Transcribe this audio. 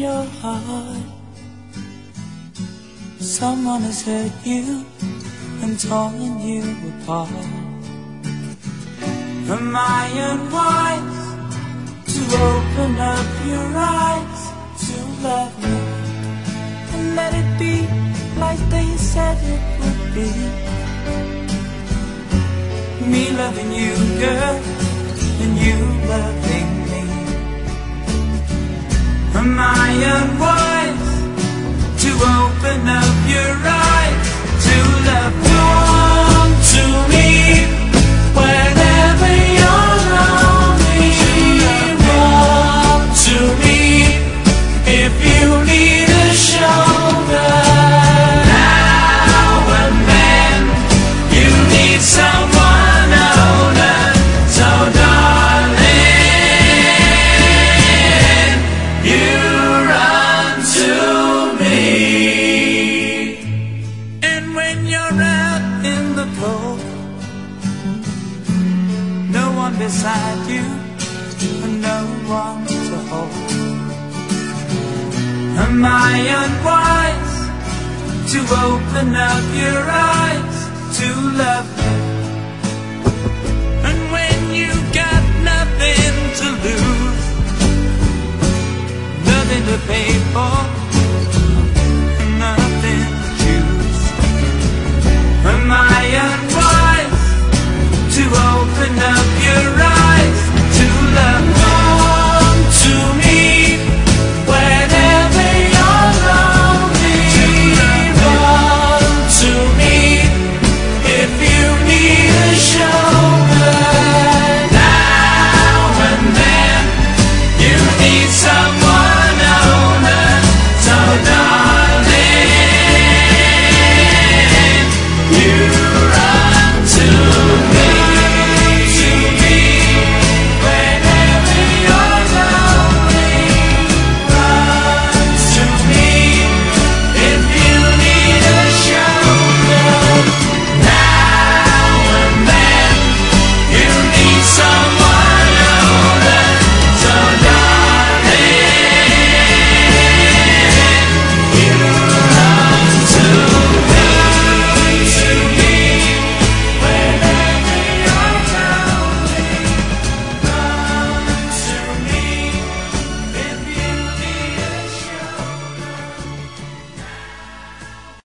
your heart. Someone has hurt you and torn you apart. Am I unwise to open up your eyes to love me and let it be like they said it would be? Me loving you, girl, and you loving me. Am I unwise to open up your eyes to love? Come to me whenever you're lonely. Come to me if you need a shoulder. Now and then you need someone older. So darling, you run to me. And when you're out in the cold, no one beside you and no one to hold. Am I unwise to open up your eyes to love me? And when you got nothing to lose, nothing to pay for,